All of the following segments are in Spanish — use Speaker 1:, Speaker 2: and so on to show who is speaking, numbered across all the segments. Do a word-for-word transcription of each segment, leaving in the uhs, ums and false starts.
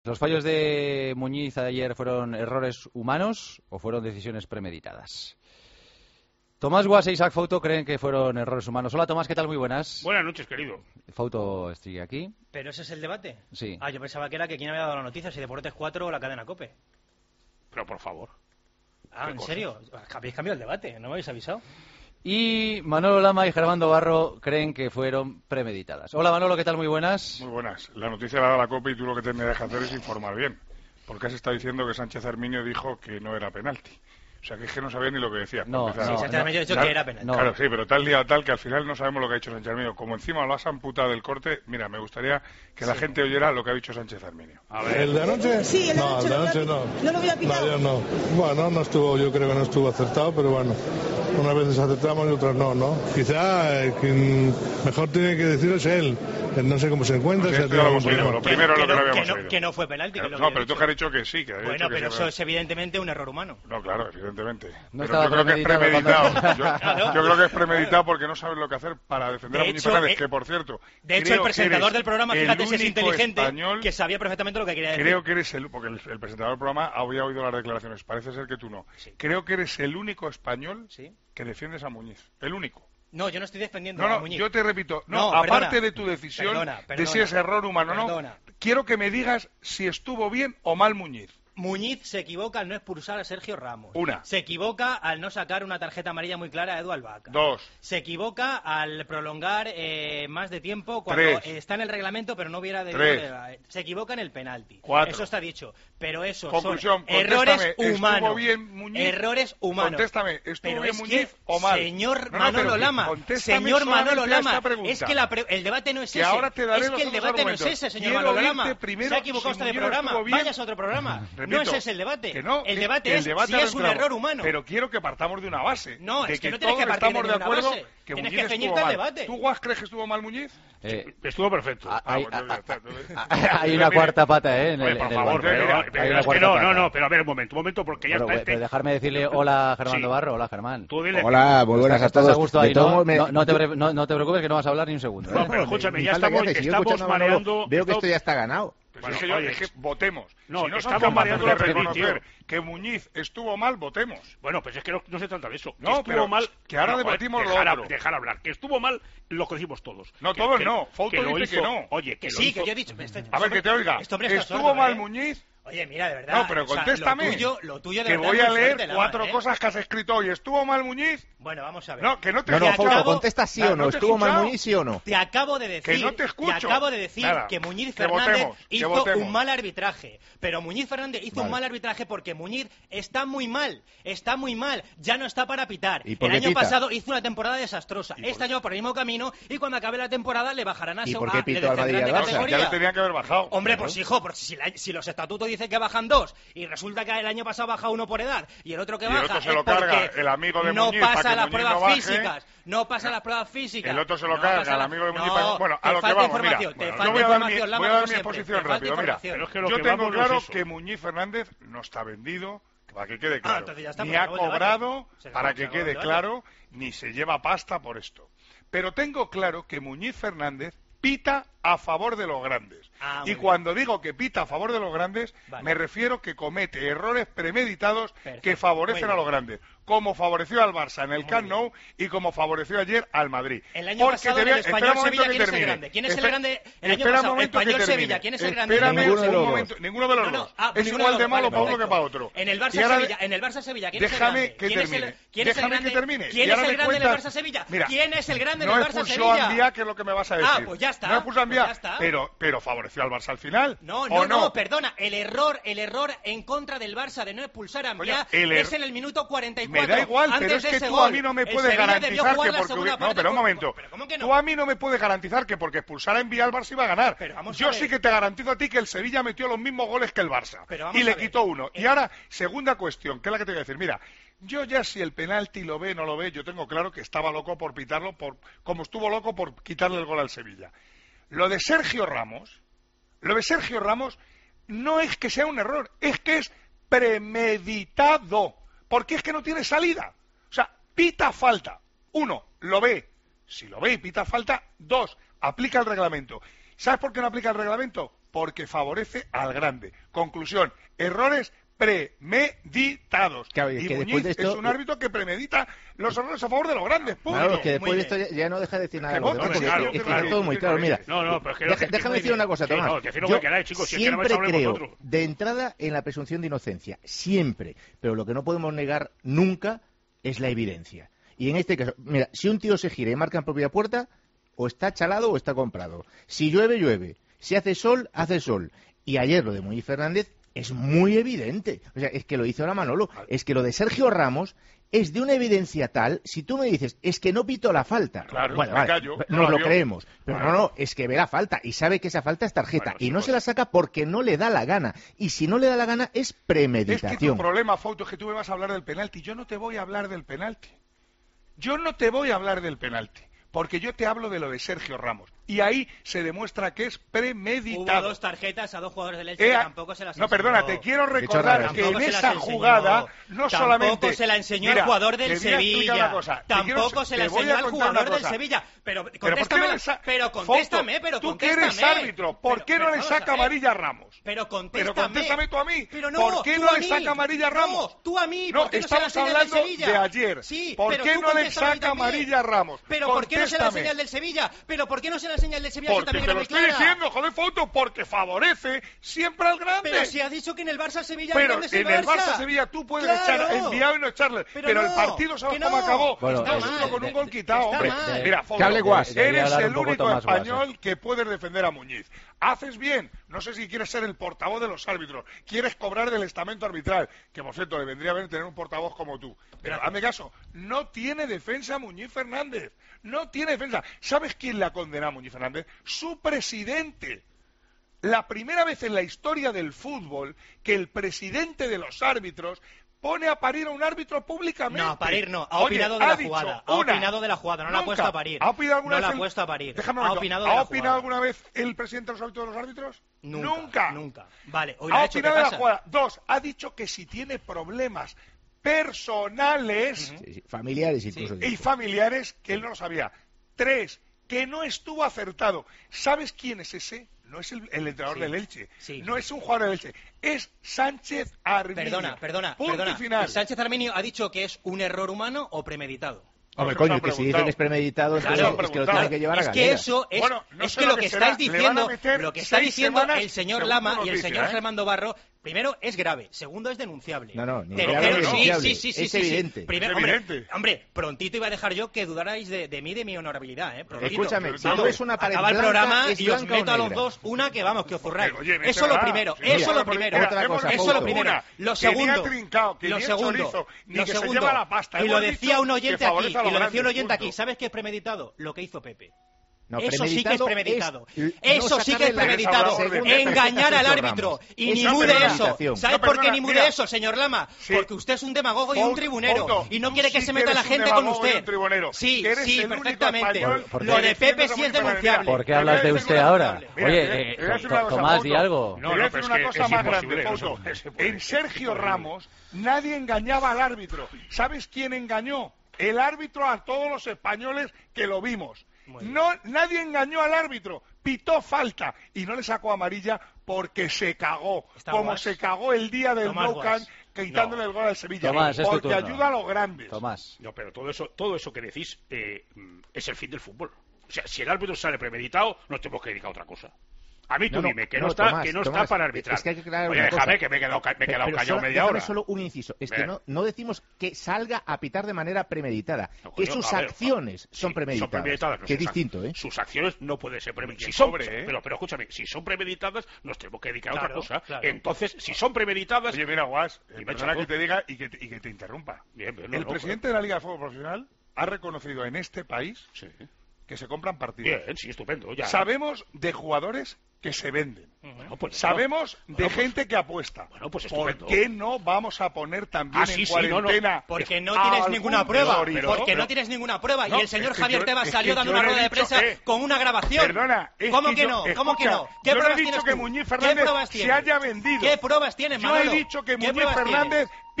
Speaker 1: ¿Los fallos de Muñiz ayer fueron errores humanos o fueron decisiones premeditadas? Tomás Guas e Isaac Fouto creen que fueron errores humanos. Hola Tomás, ¿qué tal? Muy buenas.
Speaker 2: Buenas noches, querido.
Speaker 1: Fouto sigue aquí.
Speaker 3: ¿Pero ese es el debate?
Speaker 1: Sí.
Speaker 3: Ah, yo pensaba que era que quién había dado la noticia, si Deportes cuatro o la cadena COPE.
Speaker 2: Pero por favor.
Speaker 3: Ah, ¿en
Speaker 2: cosas?
Speaker 3: serio? Habéis cambiado el debate, ¿no me habéis avisado?
Speaker 1: Y Manolo Lama y Germán Barro creen que fueron premeditadas. Hola Manolo, ¿qué tal? Muy buenas.
Speaker 4: Muy buenas. La noticia la da la COPE y tú lo que te me dejas hacer es informar bien. Porque has estado diciendo que Sánchez Arminio dijo que no era penalti. O sea, que es que no sabía ni lo que decía.
Speaker 1: No,
Speaker 4: empezar.
Speaker 1: no,
Speaker 3: sí, Sánchez Arminio ha dicho
Speaker 4: Tal-
Speaker 3: que era penalti.
Speaker 1: no.
Speaker 4: Claro, sí, pero tal día tal que al final no sabemos lo que ha dicho Sánchez Arminio. Como encima lo has amputado del corte, mira, me gustaría que la
Speaker 3: Sí.
Speaker 4: gente oyera lo que ha dicho Sánchez Arminio.
Speaker 2: A ver.
Speaker 5: ¿El de anoche?
Speaker 6: Sí, el de
Speaker 5: no,
Speaker 6: anoche
Speaker 5: el de
Speaker 6: lo
Speaker 5: anoche
Speaker 6: hubiera-
Speaker 5: no.
Speaker 6: no lo hubiera pitado.
Speaker 5: No, yo no. Bueno, no estuvo, yo creo que no estuvo acertado, pero bueno, unas veces acertamos y otras no, ¿no? Quizá eh, quien mejor tiene que decirlo es él. que No sé cómo se encuentra.
Speaker 4: Sí,
Speaker 5: si ha
Speaker 4: esto ya lo
Speaker 5: tenido
Speaker 4: hemos
Speaker 5: algún
Speaker 4: oído. Lo
Speaker 5: problema.
Speaker 4: primero es lo que
Speaker 3: no,
Speaker 4: no habíamos
Speaker 3: no,
Speaker 4: oído.
Speaker 3: que no fue penalti. Que
Speaker 4: Claro,
Speaker 3: lo
Speaker 4: no,
Speaker 3: que
Speaker 4: pero
Speaker 3: he
Speaker 4: tú
Speaker 3: dicho.
Speaker 4: que has dicho que sí. Que has
Speaker 3: Bueno,
Speaker 4: dicho que
Speaker 3: pero
Speaker 4: sí,
Speaker 3: eso es evidentemente un error humano.
Speaker 4: No, claro, evidentemente.
Speaker 1: No
Speaker 4: Pero
Speaker 1: estaba
Speaker 4: yo creo que es
Speaker 1: premeditado
Speaker 4: premeditado. Yo,
Speaker 3: Claro.
Speaker 4: yo creo que es premeditado porque no sabes lo que hacer para defender
Speaker 3: De
Speaker 4: a Muñiz
Speaker 3: hecho,
Speaker 4: Fernández,
Speaker 3: eh,
Speaker 4: que por cierto...
Speaker 3: De hecho,
Speaker 4: creo
Speaker 3: el
Speaker 4: que
Speaker 3: presentador
Speaker 4: eres
Speaker 3: del programa,
Speaker 4: el
Speaker 3: fíjate si es
Speaker 4: único
Speaker 3: inteligente,
Speaker 4: español,
Speaker 3: que sabía perfectamente lo que quería decir.
Speaker 4: Creo que eres el... Porque el, el presentador del programa había oído las declaraciones. Parece ser que tú no.
Speaker 3: Sí.
Speaker 4: Creo que eres el único español
Speaker 3: Sí.
Speaker 4: que defiendes a Muñiz. El único.
Speaker 3: No, yo no estoy defendiendo
Speaker 4: No,
Speaker 3: a
Speaker 4: no,
Speaker 3: Muñiz.
Speaker 4: yo te repito. No,
Speaker 3: No,
Speaker 4: aparte
Speaker 3: perdona.
Speaker 4: de tu decisión
Speaker 3: Perdona,
Speaker 4: de
Speaker 3: perdona.
Speaker 4: si es error humano o no,
Speaker 3: Perdona.
Speaker 4: quiero que me digas si estuvo bien o mal Muñiz.
Speaker 3: Muñiz se equivoca al no expulsar a Sergio Ramos.
Speaker 4: Una.
Speaker 3: Se equivoca al no sacar una tarjeta amarilla muy clara a Edu Albaca.
Speaker 4: Dos.
Speaker 3: Se equivoca al prolongar eh, más de tiempo cuando
Speaker 4: Tres.
Speaker 3: eh, está en el reglamento pero no hubiera debido
Speaker 4: Tres.
Speaker 3: de- Se equivoca en el penalti.
Speaker 4: Cuatro.
Speaker 3: Eso está dicho. Pero eso
Speaker 4: Conclusión,
Speaker 3: son errores
Speaker 4: contéstame,
Speaker 3: humanos.
Speaker 4: ¿estuvo bien Muñiz?
Speaker 3: Errores humanos.
Speaker 4: Contéstame, ¿estuvo
Speaker 3: pero
Speaker 4: bien
Speaker 3: es
Speaker 4: Muñiz
Speaker 3: que,
Speaker 4: o mal?
Speaker 3: Señor
Speaker 4: No, no,
Speaker 3: Manolo
Speaker 4: pero que
Speaker 3: Lama,
Speaker 4: contéstame
Speaker 3: señor Manolo
Speaker 4: solamente a esta
Speaker 3: Lama,
Speaker 4: pregunta.
Speaker 3: es que la pre- el debate no es
Speaker 4: Que
Speaker 3: ese.
Speaker 4: ahora te daré
Speaker 3: es
Speaker 4: los
Speaker 3: que el
Speaker 4: otros
Speaker 3: debate no es
Speaker 4: argumentos.
Speaker 3: ese, señor
Speaker 4: Quiero
Speaker 3: Manolo
Speaker 4: oírte
Speaker 3: Lama.
Speaker 4: primero
Speaker 3: Se ha equivocado
Speaker 4: si
Speaker 3: usted de
Speaker 4: Muñiz
Speaker 3: programa.
Speaker 4: estuvo bien.
Speaker 3: Vayas a otro programa.
Speaker 4: Repito,
Speaker 3: no ese es el debate.
Speaker 4: que no,
Speaker 3: el
Speaker 4: que-
Speaker 3: debate
Speaker 4: que el
Speaker 3: es
Speaker 4: debate
Speaker 3: si
Speaker 4: lo
Speaker 3: es un
Speaker 4: entramos.
Speaker 3: error humano.
Speaker 4: Pero quiero que partamos de una base.
Speaker 3: No,
Speaker 4: de
Speaker 3: es que
Speaker 4: que
Speaker 3: no tienes que
Speaker 4: todos
Speaker 3: partir de
Speaker 4: estamos de
Speaker 3: ninguna
Speaker 4: acuerdo
Speaker 3: base.
Speaker 4: que
Speaker 3: Tienes
Speaker 4: Muñiz
Speaker 3: que ceñirte
Speaker 4: estuvo
Speaker 3: al
Speaker 4: mal.
Speaker 3: debate.
Speaker 4: ¿Tú, Guas, crees que estuvo mal Muñiz?
Speaker 1: Eh,
Speaker 2: Estuvo perfecto.
Speaker 1: Ah,
Speaker 4: Ah,
Speaker 1: hay,
Speaker 4: bueno, ya está.
Speaker 1: hay una cuarta pata, ¿eh? En
Speaker 2: Oye,
Speaker 1: el,
Speaker 2: por
Speaker 1: en el
Speaker 2: favor,
Speaker 1: bar.
Speaker 2: pero,
Speaker 4: Mira,
Speaker 2: pero
Speaker 1: hay
Speaker 2: es
Speaker 1: una
Speaker 2: que
Speaker 1: cuarta
Speaker 2: no,
Speaker 1: pata.
Speaker 2: no, no, pero a ver, un momento, un momento, porque ya
Speaker 1: Bueno,
Speaker 2: está
Speaker 1: pues,
Speaker 2: este...
Speaker 1: pero dejarme decirle hola a Germando
Speaker 2: Sí.
Speaker 1: Barro. Hola Germán.
Speaker 2: Tú dile...
Speaker 7: Hola, muy buenas a
Speaker 1: Estás
Speaker 7: todos.
Speaker 1: a gusto
Speaker 7: De
Speaker 1: ahí,
Speaker 7: todos
Speaker 1: ¿no?
Speaker 7: modos, me-
Speaker 1: No, no te, pre- no, no te preocupes que no vas a hablar ni un segundo. ¿eh?
Speaker 2: No, pero escúchame,
Speaker 7: Ni
Speaker 2: ya
Speaker 7: falta que
Speaker 2: estamos,
Speaker 7: hace, si yo
Speaker 2: estamos
Speaker 7: escuchando a Manolo,
Speaker 2: mareando...
Speaker 7: Veo que
Speaker 2: estamos-
Speaker 7: esto ya está ganado.
Speaker 4: Pero
Speaker 2: Bueno,
Speaker 4: es que, yo,
Speaker 2: oye,
Speaker 4: es que votemos.
Speaker 2: no,
Speaker 4: si no son
Speaker 2: estamos
Speaker 4: capaces
Speaker 2: mareando
Speaker 4: de
Speaker 2: la perdición.
Speaker 4: reconocer que Muñiz estuvo mal, votemos.
Speaker 2: Bueno, pues es que no, no se trata de eso. Que
Speaker 4: No,
Speaker 2: estuvo
Speaker 4: pero
Speaker 2: mal...
Speaker 4: que ahora
Speaker 2: No, joder,
Speaker 4: debatimos lo
Speaker 2: dejar,
Speaker 4: otro.
Speaker 2: Dejar hablar. Que estuvo mal, lo que decimos todos.
Speaker 4: No,
Speaker 2: Que-
Speaker 4: todos
Speaker 2: que-
Speaker 4: no. Fouto
Speaker 2: que lo
Speaker 4: dice
Speaker 2: hizo-
Speaker 4: que no.
Speaker 2: Oye, que
Speaker 3: Que
Speaker 2: lo
Speaker 3: sí,
Speaker 2: hizo-
Speaker 3: que yo he dicho. Este-
Speaker 4: A ver, que te oiga.
Speaker 3: este hombre está
Speaker 4: ¿Estuvo
Speaker 3: sordo,
Speaker 4: mal
Speaker 3: ¿eh?
Speaker 4: Muñiz?
Speaker 3: Oye, mira, de verdad.
Speaker 4: No, pero
Speaker 3: o sea,
Speaker 4: contéstame.
Speaker 3: lo tuyo, lo tuyo de
Speaker 4: que
Speaker 3: verdad
Speaker 4: voy
Speaker 3: es
Speaker 4: a
Speaker 3: muy
Speaker 4: leer
Speaker 3: fuerte, Lama,
Speaker 4: cuatro
Speaker 3: ¿eh?
Speaker 4: cosas que has escrito hoy. ¿Estuvo mal Muñiz?
Speaker 3: Bueno, vamos a ver.
Speaker 4: No, que no te
Speaker 7: No, no,
Speaker 3: Te
Speaker 4: escucho.
Speaker 7: Fouto,
Speaker 3: acabo-
Speaker 7: contesta sí
Speaker 4: Nada,
Speaker 7: o no.
Speaker 4: no te he
Speaker 7: ¿Estuvo mal
Speaker 4: escuchado.
Speaker 7: Muñiz, sí o no?
Speaker 3: Te acabo de decir,
Speaker 4: Que no te escucho.
Speaker 3: te acabo de decir
Speaker 4: Nada.
Speaker 3: que Muñiz
Speaker 4: Que
Speaker 3: Fernández
Speaker 4: votemos, que
Speaker 3: hizo
Speaker 4: votemos.
Speaker 3: un mal arbitraje. Pero Muñiz Fernández hizo
Speaker 7: Vale.
Speaker 3: un mal arbitraje porque Muñiz está muy mal. Está muy mal. Ya no está para pitar.
Speaker 7: ¿Y por
Speaker 3: El
Speaker 7: qué
Speaker 3: año
Speaker 7: pita?
Speaker 3: pasado hizo una temporada desastrosa.
Speaker 4: ¿Y por
Speaker 3: Este año por el mismo camino y cuando acabe la temporada le bajarán a
Speaker 7: ¿Y
Speaker 3: su-
Speaker 7: por qué
Speaker 3: a- le
Speaker 7: pitó al Madrid
Speaker 3: descenderán
Speaker 7: y
Speaker 3: de
Speaker 7: al Barça?
Speaker 4: O sea, ya
Speaker 3: categoría.
Speaker 4: le tenían que haber bajado.
Speaker 3: Hombre,
Speaker 7: Claro.
Speaker 3: pues hijo, porque si, la- si los estatutos dicen que bajan dos y resulta que el año pasado baja uno por edad y el otro que
Speaker 4: Y el
Speaker 3: baja
Speaker 4: otro se
Speaker 3: es
Speaker 4: lo carga
Speaker 3: porque
Speaker 4: el amigo de
Speaker 3: no
Speaker 4: Muñiz para
Speaker 3: pasa
Speaker 4: que
Speaker 3: las
Speaker 4: Muñiz
Speaker 3: pruebas
Speaker 4: no baje.
Speaker 3: físicas, no pasa las pruebas físicas.
Speaker 4: El otro se lo
Speaker 3: no
Speaker 4: carga
Speaker 3: pasa
Speaker 4: al
Speaker 3: la-
Speaker 4: amigo de Muñiz
Speaker 3: no,
Speaker 4: para- Bueno, a
Speaker 3: te
Speaker 4: lo que
Speaker 3: falta
Speaker 4: vamos, mira.
Speaker 3: información, te
Speaker 4: Bueno,
Speaker 3: falta
Speaker 4: yo voy a dar mi,
Speaker 3: información,
Speaker 4: voy
Speaker 3: Lama,
Speaker 4: a dar
Speaker 3: como
Speaker 4: mi
Speaker 3: siempre,
Speaker 4: exposición
Speaker 3: te falta
Speaker 4: rápido. Mira,
Speaker 3: información.
Speaker 2: Pero es que lo
Speaker 4: yo
Speaker 2: que
Speaker 4: tengo
Speaker 2: vamos no es
Speaker 4: claro
Speaker 2: eso.
Speaker 4: que Muñiz Fernández no está vendido, para que quede
Speaker 3: Ah,
Speaker 4: claro,
Speaker 3: entonces ya está,
Speaker 4: ni
Speaker 3: pues
Speaker 4: ha
Speaker 3: acabó el debate.
Speaker 4: cobrado,
Speaker 3: Se acabó,
Speaker 4: para
Speaker 3: se
Speaker 4: que
Speaker 3: acabó el
Speaker 4: quede
Speaker 3: debate.
Speaker 4: claro, ni se lleva pasta por esto. Pero tengo claro que Muñiz Fernández pita a favor de los grandes.
Speaker 3: Ah, muy
Speaker 4: y
Speaker 3: bien.
Speaker 4: cuando digo que pita a favor de los grandes,
Speaker 3: Vale.
Speaker 4: me refiero que comete errores premeditados
Speaker 3: Perfecto.
Speaker 4: que favorecen
Speaker 3: Muy
Speaker 4: a los
Speaker 3: bien.
Speaker 4: grandes, como favoreció al Barça en el
Speaker 3: Muy
Speaker 4: Camp
Speaker 3: bien.
Speaker 4: Nou y como favoreció ayer al Madrid.
Speaker 3: El año
Speaker 4: Porque
Speaker 3: pasado
Speaker 4: te
Speaker 3: en
Speaker 4: voy a-
Speaker 3: el
Speaker 4: espera un
Speaker 3: Español
Speaker 4: momento
Speaker 3: Sevilla,
Speaker 4: que
Speaker 3: ¿quién es el
Speaker 4: termine.
Speaker 3: grande? ¿Quién es el
Speaker 4: Espe-
Speaker 3: grande? El año
Speaker 4: espera un
Speaker 3: pasado,
Speaker 4: momento que
Speaker 3: Español
Speaker 4: termine.
Speaker 3: Sevilla, ¿quién es el grande?
Speaker 4: Espérame
Speaker 7: Ninguno de
Speaker 4: un
Speaker 7: los
Speaker 4: momento,
Speaker 7: dos.
Speaker 4: ninguno de los
Speaker 3: No, no,
Speaker 4: dos.
Speaker 3: ah,
Speaker 4: Es
Speaker 3: ninguno
Speaker 4: igual
Speaker 3: de
Speaker 4: de
Speaker 3: los-
Speaker 4: malo
Speaker 3: vale,
Speaker 4: para uno que
Speaker 3: perfecto.
Speaker 4: para otro.
Speaker 3: En el
Speaker 4: Y
Speaker 3: Barça
Speaker 4: ahora-
Speaker 3: Sevilla, en el Barça Sevilla, ¿quién es el
Speaker 4: Déjame
Speaker 3: grande?
Speaker 4: que
Speaker 3: ¿Quién es el-
Speaker 4: termine.
Speaker 3: quién es el
Speaker 4: Déjame
Speaker 3: grande?
Speaker 4: que termine.
Speaker 3: ¿Quién
Speaker 4: Y
Speaker 3: es
Speaker 4: ahora
Speaker 3: el
Speaker 4: me
Speaker 3: grande del
Speaker 4: cuentas-
Speaker 3: Barça Sevilla?
Speaker 4: Mira,
Speaker 3: ¿Quién es el grande
Speaker 4: no
Speaker 3: del Barça
Speaker 4: expulsó
Speaker 3: Sevilla?
Speaker 4: a Andiá, que es lo que me vas a decir.
Speaker 3: Ah, pues ya está.
Speaker 4: No expulsó a Andiá,
Speaker 3: Pues ya está.
Speaker 4: pero, pero favoreció al Barça al final.
Speaker 3: No,
Speaker 4: ¿o
Speaker 3: no, no, perdona, el error, el error en contra del Barça de no expulsar a Ambiá
Speaker 4: Coño, el er-
Speaker 3: es en el minuto cuarenta y cuatro.
Speaker 4: Me da igual, pero
Speaker 3: antes
Speaker 4: es
Speaker 3: de
Speaker 4: que
Speaker 3: ese
Speaker 4: tú
Speaker 3: gol.
Speaker 4: a mí no me
Speaker 3: El
Speaker 4: puedes
Speaker 3: Sevilla debió
Speaker 4: garantizar
Speaker 3: jugar
Speaker 4: que
Speaker 3: la
Speaker 4: porque
Speaker 3: segunda
Speaker 4: hubiera... No,
Speaker 3: parte
Speaker 4: pero un
Speaker 3: con-
Speaker 4: momento.
Speaker 3: ¿Pero cómo que no?
Speaker 4: Tú a mí no me puedes garantizar que porque expulsar a Envía al Barça iba a ganar.
Speaker 3: Pero vamos a
Speaker 4: Yo
Speaker 3: ver.
Speaker 4: sí que te garantizo a ti que el Sevilla metió los mismos goles que el Barça.
Speaker 3: Pero vamos
Speaker 4: Y le
Speaker 3: a ver.
Speaker 4: quitó uno. Y
Speaker 3: Eh,
Speaker 4: ahora, segunda cuestión, que es la que te voy a decir. Mira, yo ya si el penalti lo ve o no lo ve, yo tengo claro que estaba loco por pitarlo, por como estuvo loco por quitarle el gol al Sevilla. Lo de Sergio Ramos, lo de Sergio Ramos no es que sea un error, es que es premeditado, porque es que no tiene salida. O sea, pita falta. Uno, lo ve. Si lo ve y pita falta, dos, aplica el reglamento. ¿Sabes por qué no aplica el reglamento? porque favorece al grande. Conclusión, errores premeditados.
Speaker 6: Claro, y
Speaker 4: y
Speaker 6: que
Speaker 4: Muñiz
Speaker 6: después de esto-
Speaker 4: es un árbitro que premedita los errores a favor de los grandes. Punto.
Speaker 6: Claro, que después
Speaker 3: Muy
Speaker 6: de esto ya, ya no deja de decir nada de
Speaker 4: Que
Speaker 6: los
Speaker 4: monta,
Speaker 6: demás, porque
Speaker 4: claro,
Speaker 6: es que
Speaker 4: claro,
Speaker 6: está todo muy claro. Mira,
Speaker 2: No, no, pero es que
Speaker 6: deja-
Speaker 2: que-
Speaker 6: déjame
Speaker 2: que-
Speaker 6: decir una cosa,
Speaker 2: que
Speaker 6: Tomás.
Speaker 2: no, que decir lo
Speaker 6: Yo
Speaker 2: que queráis, chicos, si es que nada más
Speaker 6: siempre
Speaker 2: hablemos
Speaker 6: creo,
Speaker 2: vosotros.
Speaker 6: de entrada, en la presunción de inocencia. Siempre. Pero lo que no podemos negar nunca es la evidencia. Y en este caso, mira, si un tío se gira y marca en propia puerta, o está chalado o está comprado. Si llueve, llueve. Si hace sol, hace sol. Y ayer lo de Muñiz Fernández es muy evidente. O sea, es que lo hizo ahora Manolo. Es que lo de Sergio Ramos es de una evidencia tal, si tú me dices, es que no pito la falta.
Speaker 4: Claro,
Speaker 6: bueno,
Speaker 4: me
Speaker 6: vale,
Speaker 4: callo, no
Speaker 6: nos
Speaker 4: la
Speaker 6: lo
Speaker 4: vio.
Speaker 6: creemos. Pero
Speaker 4: Bueno.
Speaker 6: no, no, es que ve la falta y sabe que esa falta es tarjeta.
Speaker 2: Bueno,
Speaker 6: y
Speaker 2: sí,
Speaker 6: no
Speaker 2: pues.
Speaker 6: se la saca porque no le da la gana. Y si no le da la gana, es
Speaker 4: Es que tu
Speaker 6: premeditación.
Speaker 4: problema, Fauto, es que tú me vas a hablar del penalti. Yo no te voy a hablar del penalti. Yo no te voy a hablar del penalti. Porque yo te hablo de lo de Sergio Ramos. Y ahí se demuestra que es
Speaker 3: Hubo
Speaker 4: premeditado.
Speaker 3: dos tarjetas a dos jugadores del Elche
Speaker 4: Eh,
Speaker 3: que tampoco se las
Speaker 4: no,
Speaker 3: enseñó.
Speaker 4: perdona, te quiero
Speaker 6: hecho,
Speaker 4: recordar
Speaker 6: raro.
Speaker 4: que en
Speaker 3: Tampoco se las
Speaker 4: esa
Speaker 3: enseñó.
Speaker 4: jugada no
Speaker 3: Tampoco
Speaker 4: solamente...
Speaker 3: se la enseñó
Speaker 4: Mira,
Speaker 3: el jugador del
Speaker 4: te voy a explicar
Speaker 3: Sevilla.
Speaker 4: una cosa. Te quiero-
Speaker 3: Tampoco se la
Speaker 4: te voy a
Speaker 3: enseñó al
Speaker 4: contar una
Speaker 3: jugador del
Speaker 4: cosa.
Speaker 3: Sevilla. Pero
Speaker 4: Pero ¿por qué
Speaker 3: contéstame,
Speaker 4: no le sa-
Speaker 3: pero contéstame,
Speaker 4: Fausto,
Speaker 3: pero
Speaker 4: tú que eres
Speaker 3: contéstame.
Speaker 4: árbitro, ¿por
Speaker 3: Pero-
Speaker 4: qué no
Speaker 3: pero
Speaker 4: le
Speaker 3: vamos a
Speaker 4: saca
Speaker 3: ver.
Speaker 4: amarilla a Ramos?
Speaker 3: Pero contéstame.
Speaker 4: Pero contéstame tú a mí.
Speaker 3: Pero no,
Speaker 4: ¿Por qué
Speaker 3: tú
Speaker 4: no
Speaker 3: a
Speaker 4: le
Speaker 3: mí.
Speaker 4: saca amarilla a Ramos?
Speaker 3: No, tú a mí.
Speaker 4: No,
Speaker 3: ¿por qué no se la
Speaker 4: estamos
Speaker 3: enseñas
Speaker 4: hablando
Speaker 3: del Sevilla?
Speaker 4: de ayer.
Speaker 3: Sí,
Speaker 4: ¿Por
Speaker 3: pero
Speaker 4: qué
Speaker 3: tú
Speaker 4: no le
Speaker 3: contéstame
Speaker 4: saca
Speaker 3: también.
Speaker 4: amarilla a Ramos?
Speaker 3: Pero ¿por qué no se la
Speaker 4: Contéstame.
Speaker 3: enseña el del Sevilla? Pero ¿por qué no se la enseña el del Sevilla si
Speaker 4: Porque
Speaker 3: también
Speaker 4: te
Speaker 3: era
Speaker 4: lo
Speaker 3: muy
Speaker 4: estoy
Speaker 3: clara?
Speaker 4: diciendo, joder, Fauto, porque favorece siempre al grande.
Speaker 3: Pero si has dicho que en el Barça Sevilla
Speaker 4: Pero
Speaker 3: ¿dónde es
Speaker 4: en el Barça Sevilla tú puedes
Speaker 3: Claro.
Speaker 4: echar enviado y no echarle.
Speaker 3: Pero
Speaker 4: Pero,
Speaker 3: no,
Speaker 4: el partido, ¿sabes
Speaker 3: que
Speaker 4: cómo
Speaker 3: no.
Speaker 4: acabó?
Speaker 1: Bueno,
Speaker 3: Está
Speaker 4: dos uno
Speaker 3: mal.
Speaker 4: con un gol quitado,
Speaker 3: Está
Speaker 4: hombre.
Speaker 3: mal.
Speaker 4: Mira, Fauto,
Speaker 6: Que hable Guas.
Speaker 1: Debería
Speaker 4: eres
Speaker 1: hablar
Speaker 4: el
Speaker 1: un poco
Speaker 4: único
Speaker 1: Tomás Guas,
Speaker 4: español que puedes defender a Muñiz. Haces bien. No sé si quieres ser el portavoz de los árbitros. Quieres cobrar del estamento arbitral. Que, por cierto, le vendría bien tener un portavoz como tú. Pero hazme caso. No tiene defensa Muñiz Fernández. No tiene defensa. ¿Sabes quién la condena a Muñiz Fernández? Su presidente. La primera vez en la historia del fútbol que el presidente de los árbitros pone a parir a un árbitro públicamente.
Speaker 3: No, a parir no. Ha
Speaker 4: Oye,
Speaker 3: opinado de
Speaker 4: ha
Speaker 3: la
Speaker 4: dicho
Speaker 3: jugada. Ha
Speaker 4: una.
Speaker 3: opinado de la jugada. No la ha
Speaker 4: Nunca.
Speaker 3: puesto a parir.
Speaker 4: ¿Ha opinado alguna
Speaker 3: no
Speaker 4: vez
Speaker 3: la ha
Speaker 4: el-
Speaker 3: puesto a parir.
Speaker 4: Déjame un
Speaker 3: ha
Speaker 4: momento.
Speaker 3: opinado de
Speaker 4: ¿Ha
Speaker 3: la
Speaker 4: opinado
Speaker 3: jugada.
Speaker 4: alguna vez el presidente absoluto de los árbitros?
Speaker 3: Nunca. Nunca. Vale, hoy lo
Speaker 4: Ha
Speaker 3: ha hecho. ¿Qué
Speaker 4: opinado de la
Speaker 3: pasa?
Speaker 4: jugada. Dos, ha dicho que si tiene problemas personales
Speaker 6: Sí, sí, familiares incluso.
Speaker 4: y familiares, que él no lo sabía. Tres, que no estuvo acertado. ¿Sabes quién es ese? No es el, el entrenador
Speaker 3: Sí,
Speaker 4: del Elche.
Speaker 3: sí.
Speaker 4: No es un jugador del Elche. Es Sánchez Arminio.
Speaker 3: Perdona, perdona,
Speaker 4: Punto
Speaker 3: perdona.
Speaker 4: y final.
Speaker 3: ¿Y Sánchez Arminio ha dicho que es un error humano o premeditado?
Speaker 6: Hombre,
Speaker 4: Nos
Speaker 6: coño,
Speaker 4: han
Speaker 6: que si
Speaker 4: preguntado.
Speaker 6: dice que es premeditado,
Speaker 4: Nos han
Speaker 6: entonces es que lo
Speaker 4: preguntado.
Speaker 6: tiene que llevar a
Speaker 3: Es que
Speaker 6: galera.
Speaker 3: eso es,
Speaker 4: Bueno, no
Speaker 3: es
Speaker 4: sé
Speaker 3: que
Speaker 4: lo
Speaker 3: lo
Speaker 4: que
Speaker 3: que
Speaker 4: será.
Speaker 3: estáis
Speaker 4: Le van a
Speaker 3: diciendo,
Speaker 4: meter
Speaker 3: lo que está
Speaker 4: seis
Speaker 3: diciendo
Speaker 4: semanas
Speaker 3: el señor
Speaker 4: según
Speaker 3: Lama
Speaker 4: tu
Speaker 3: y el
Speaker 4: noticia,
Speaker 3: señor
Speaker 4: ¿eh?
Speaker 3: Germán Barro, primero es grave, segundo es denunciable.
Speaker 6: No, no, ni
Speaker 3: Tercero,
Speaker 6: grave ni
Speaker 3: sí,
Speaker 6: denunciable.
Speaker 3: sí, sí, sí,
Speaker 6: Es
Speaker 3: sí, sí.
Speaker 6: evidente.
Speaker 3: Primero,
Speaker 4: Es
Speaker 3: hombre,
Speaker 4: evidente.
Speaker 3: hombre, prontito iba a dejar yo que dudarais de, de mí, de mi honorabilidad, ¿eh? Prontito.
Speaker 6: Escúchame,
Speaker 4: Pero
Speaker 6: si
Speaker 4: vamos,
Speaker 6: tú ves una pared
Speaker 3: Acaba el
Speaker 6: blanca,
Speaker 3: programa
Speaker 6: es
Speaker 3: y os
Speaker 6: blanca o
Speaker 3: meto a los
Speaker 6: negra.
Speaker 3: dos una que vamos, que os zurráis.
Speaker 4: Oye, vete,
Speaker 3: Eso lo
Speaker 4: va.
Speaker 3: primero,
Speaker 4: Sí,
Speaker 3: eso
Speaker 4: mira,
Speaker 3: lo primero.
Speaker 4: mira,
Speaker 6: Otra
Speaker 4: hemos
Speaker 6: cosa,
Speaker 4: visto
Speaker 3: Eso lo
Speaker 6: Fausto.
Speaker 3: primero.
Speaker 4: una,
Speaker 3: Lo
Speaker 4: que ni
Speaker 3: segundo.
Speaker 4: ha trincado, que
Speaker 3: Lo
Speaker 4: ni el
Speaker 3: segundo.
Speaker 4: chorizo, ni
Speaker 3: Lo
Speaker 4: que se
Speaker 3: segundo.
Speaker 4: lleva la pasta.
Speaker 3: Y lo
Speaker 4: Hemos
Speaker 3: decía
Speaker 4: dicho
Speaker 3: un
Speaker 4: que
Speaker 3: oyente aquí,
Speaker 4: favorece a
Speaker 3: y
Speaker 4: los
Speaker 3: lo decía un
Speaker 4: grandes,
Speaker 3: oyente aquí.
Speaker 4: punto.
Speaker 3: ¿Sabes qué es premeditado? Lo que hizo Pepe.
Speaker 6: No,
Speaker 3: Eso sí que es premeditado.
Speaker 6: es
Speaker 3: Eso
Speaker 6: no
Speaker 3: sí que es
Speaker 6: sacarle la
Speaker 3: premeditado.
Speaker 6: segunda
Speaker 3: Engañar
Speaker 6: tarjeta a
Speaker 3: al
Speaker 6: Sergio
Speaker 3: árbitro.
Speaker 6: Ramos.
Speaker 3: Y
Speaker 6: Es
Speaker 3: ni
Speaker 6: una
Speaker 3: mude eso.
Speaker 6: premeditación.
Speaker 3: ¿Sabes
Speaker 4: No,
Speaker 3: por qué
Speaker 4: perdona,
Speaker 3: ni mude
Speaker 4: mira.
Speaker 3: eso, señor Lama?
Speaker 4: Sí.
Speaker 3: Porque usted es un demagogo y un
Speaker 4: Fausto,
Speaker 3: tribunero.
Speaker 4: Fausto,
Speaker 3: Y no
Speaker 4: tú
Speaker 3: quiere que
Speaker 4: sí
Speaker 3: se
Speaker 4: que
Speaker 3: meta la
Speaker 4: eres un
Speaker 3: gente con
Speaker 4: demagogo y
Speaker 3: usted.
Speaker 4: un tribunero.
Speaker 3: Sí,
Speaker 4: Que eres
Speaker 3: sí,
Speaker 4: el único
Speaker 3: perfectamente.
Speaker 4: español
Speaker 1: ¿Por qué?
Speaker 3: Lo de
Speaker 4: que
Speaker 3: Pepe
Speaker 4: defiende
Speaker 3: sí es
Speaker 4: a Muñiz
Speaker 3: denunciable.
Speaker 1: ¿Por qué
Speaker 4: Te voy a
Speaker 1: hablas de
Speaker 4: decir
Speaker 1: usted
Speaker 4: una
Speaker 1: ahora?
Speaker 4: cosa. Mira,
Speaker 1: Oye,
Speaker 4: te voy a-
Speaker 1: eh,
Speaker 4: te voy a decir
Speaker 1: To-
Speaker 4: una cosa,
Speaker 1: Tomás, di
Speaker 4: Fausto.
Speaker 1: algo.
Speaker 4: Te
Speaker 2: No,
Speaker 4: voy a
Speaker 2: no,
Speaker 4: decir
Speaker 2: pero
Speaker 4: una
Speaker 2: es que
Speaker 4: cosa
Speaker 2: es
Speaker 4: más
Speaker 2: imposible,
Speaker 4: grande,
Speaker 2: no se
Speaker 4: Fausto.
Speaker 2: puede, se puede.
Speaker 4: En Sergio
Speaker 2: Imposible.
Speaker 4: Ramos nadie engañaba al árbitro. ¿Sabes quién engañó? El árbitro a todos los españoles que lo vimos. No, nadie engañó al árbitro. Pitó falta y no le sacó amarilla porque se cagó.
Speaker 3: Está
Speaker 4: como
Speaker 3: Guas.
Speaker 4: se cagó el día del
Speaker 3: Tomás
Speaker 4: Nou Camp,
Speaker 3: Guas.
Speaker 4: quitándole
Speaker 2: No.
Speaker 4: el gol al Sevilla.
Speaker 1: Tomás, es tu
Speaker 4: porque
Speaker 1: turno.
Speaker 4: ayuda a los grandes.
Speaker 1: Tomás.
Speaker 2: No, pero todo eso, todo eso que decís eh, mm, es el fin del fútbol. O sea, si el árbitro sale premeditado, nos tenemos que dedicar a otra cosa. A mí tú
Speaker 6: No, no,
Speaker 2: dime, que no,
Speaker 6: no,
Speaker 2: está,
Speaker 6: Tomás,
Speaker 2: que no
Speaker 6: Tomás,
Speaker 2: está para arbitrar.
Speaker 6: es que hay que aclarar
Speaker 2: Oye,
Speaker 6: una
Speaker 2: déjame
Speaker 6: cosa.
Speaker 2: que me he quedado, ca- me he
Speaker 6: Pero-
Speaker 2: quedado
Speaker 6: pero
Speaker 2: callado
Speaker 6: solo-
Speaker 2: media
Speaker 6: déjame
Speaker 2: hora.
Speaker 6: solo un inciso. Es que
Speaker 2: Bien.
Speaker 6: no, no decimos que salga a pitar de manera premeditada.
Speaker 2: No,
Speaker 6: que
Speaker 2: coño,
Speaker 6: sus
Speaker 2: a ver,
Speaker 6: acciones
Speaker 2: sí,
Speaker 6: son premeditadas.
Speaker 2: Son premeditadas, pero
Speaker 6: que es
Speaker 2: sus ac-
Speaker 6: distinto, ¿eh?
Speaker 2: Sus acciones no pueden ser premeditadas.
Speaker 4: que
Speaker 2: Si son,
Speaker 4: sobre, ¿eh?
Speaker 2: pero, pero escúchame, si son premeditadas, nos tenemos que dedicar a
Speaker 3: Claro,
Speaker 2: otra cosa.
Speaker 3: claro.
Speaker 2: Entonces, si son premeditadas...
Speaker 4: Oye, mira, Guas, eh,
Speaker 2: Dime,
Speaker 4: perdona
Speaker 2: chato.
Speaker 4: que te diga y que te, y que te interrumpa.
Speaker 2: Bien, bien, no,
Speaker 4: el
Speaker 2: no,
Speaker 4: presidente de la Liga de Fútbol Profesional ha reconocido en este país
Speaker 2: Sí.
Speaker 4: que se compran partidos.
Speaker 2: Bien, sí, estupendo. Ya.
Speaker 4: Sabemos de jugadores que se venden.
Speaker 2: Bueno, pues,
Speaker 4: Sabemos de
Speaker 2: bueno, pues-
Speaker 4: gente que apuesta.
Speaker 2: Bueno, pues
Speaker 4: ¿Por
Speaker 2: estupendo.
Speaker 4: qué no vamos a poner también
Speaker 2: Ah, sí,
Speaker 4: en
Speaker 2: sí, no, no.
Speaker 4: cuarentena?
Speaker 3: Porque no
Speaker 4: a
Speaker 3: tienes
Speaker 4: algún
Speaker 3: ninguna prueba.
Speaker 4: teórico?
Speaker 3: Porque
Speaker 4: Pero-
Speaker 3: no tienes ninguna prueba.
Speaker 4: No,
Speaker 3: y el señor
Speaker 4: es que
Speaker 3: Javier
Speaker 4: yo-
Speaker 3: Tebas
Speaker 4: es
Speaker 3: salió
Speaker 4: que
Speaker 3: dando
Speaker 4: yo
Speaker 3: una
Speaker 4: le he
Speaker 3: rueda de
Speaker 4: dicho,
Speaker 3: prensa
Speaker 4: eh,
Speaker 3: con una grabación.
Speaker 4: Perdona, es
Speaker 3: ¿Cómo
Speaker 4: que
Speaker 3: que
Speaker 4: yo-
Speaker 3: no? ¿Cómo que
Speaker 4: escucha,
Speaker 3: no? ¿Qué
Speaker 4: yo no he
Speaker 3: pruebas
Speaker 4: dicho
Speaker 3: tienes
Speaker 4: que
Speaker 3: tú?
Speaker 4: Muñiz
Speaker 3: ¿Qué
Speaker 4: Fernández
Speaker 3: pruebas
Speaker 4: se
Speaker 3: tienes?
Speaker 4: haya vendido.
Speaker 3: ¿Qué pruebas tienes,
Speaker 4: Yo
Speaker 3: Manolo?
Speaker 4: he dicho que
Speaker 3: ¿Qué
Speaker 4: Muñiz
Speaker 3: pruebas
Speaker 4: Fernández
Speaker 3: tienes?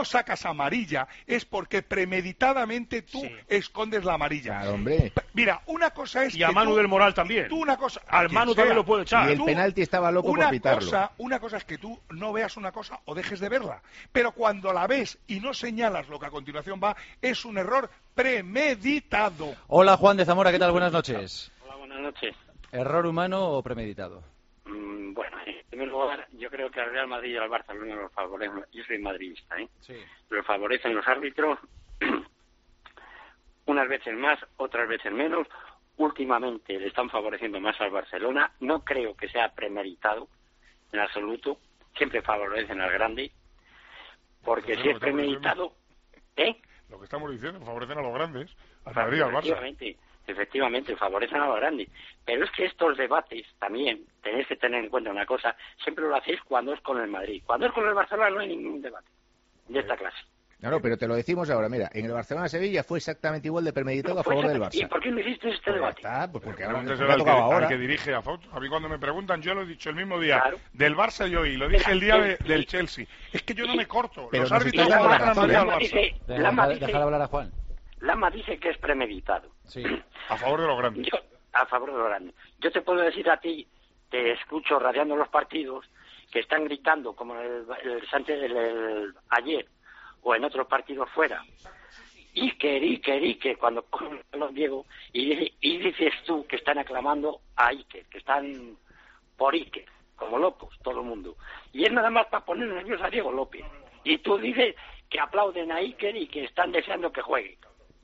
Speaker 4: no sacas amarilla es porque premeditadamente tú
Speaker 3: Sí.
Speaker 4: escondes la amarilla.
Speaker 6: Claro, hombre.
Speaker 4: P- Mira, una cosa es
Speaker 2: Y a
Speaker 4: que
Speaker 2: Manu
Speaker 4: tú-
Speaker 2: del Moral también.
Speaker 4: Tú una cosa,
Speaker 2: Al
Speaker 4: a quien
Speaker 2: Manu también
Speaker 4: sea.
Speaker 2: lo puede echar.
Speaker 6: Y el
Speaker 4: Tú-
Speaker 6: penalti estaba loco
Speaker 4: una
Speaker 6: por pitarlo.
Speaker 4: Cosa, una cosa es que tú no veas una cosa o dejes de verla, pero cuando la ves y no señalas lo que a continuación va, es un error premeditado.
Speaker 1: Hola, Juan de Zamora, ¿qué tal? Buenas noches.
Speaker 7: Hola, buenas noches.
Speaker 1: ¿Error humano o premeditado?
Speaker 7: Mm, bueno, eh, En primer lugar, yo creo que al Real Madrid y al Barcelona los favorecen, yo soy madridista, ¿eh?
Speaker 1: Sí.
Speaker 7: Los favorecen los árbitros, unas veces más, otras veces menos. Últimamente le están favoreciendo más al Barcelona. No creo que sea premeditado, en absoluto. Siempre favorecen al grande, porque
Speaker 4: Pero
Speaker 7: si
Speaker 4: lo
Speaker 7: es
Speaker 4: que estamos
Speaker 7: premeditado, ¿eh?
Speaker 4: Lo que estamos diciendo, favorecen a los grandes, al Madrid y al Barça.
Speaker 7: Efectivamente, efectivamente, favorecen a los grandes. Pero es que estos debates también, tenéis que tener en cuenta una cosa, siempre lo hacéis cuando es con el Madrid. Cuando es con el Barcelona no hay ningún debate de esta clase.
Speaker 6: No, no, pero te lo decimos ahora, mira, en el Barcelona-Sevilla fue exactamente igual de premeditado a favor del Barça.
Speaker 7: ¿Y por qué no hiciste este
Speaker 6: Pues
Speaker 7: debate?
Speaker 6: ya está, pues porque ahora me
Speaker 4: Pregúnteselo
Speaker 6: ha
Speaker 4: al que,
Speaker 6: tocado
Speaker 4: al
Speaker 6: ahora.
Speaker 4: que dirige a foto. A mí cuando me preguntan, yo lo he dicho el mismo día
Speaker 7: Claro.
Speaker 4: del Barça yo y lo dije el día de- del Chelsea. Es que yo no me corto.
Speaker 6: Pero
Speaker 4: Los
Speaker 6: nos
Speaker 4: árbitros
Speaker 6: estás dando la
Speaker 4: favorecen al
Speaker 6: razón,
Speaker 4: Madrid y al
Speaker 7: Lama
Speaker 4: Barça.
Speaker 7: dice,
Speaker 1: Deja-
Speaker 7: Lama
Speaker 1: deja- Déjale
Speaker 7: dice,
Speaker 1: hablar a Juan.
Speaker 7: Lama dice que es premeditado.
Speaker 1: Sí.
Speaker 4: A favor de los grandes.
Speaker 7: Yo, a favor de los grandes. Yo te puedo decir a ti, te escucho radiando los partidos, que están gritando como el, el, Sánchez- el- el- ayer o en otros partidos fuera. Iker, Iker, Iker, cuando cogen a los Diego, y, dice- y dices tú que están aclamando a Iker, que están por Iker, como locos, todo el mundo. Y es nada más para poner nervioso a Diego López. Y tú dices que aplauden a Iker y que están deseando que juegue.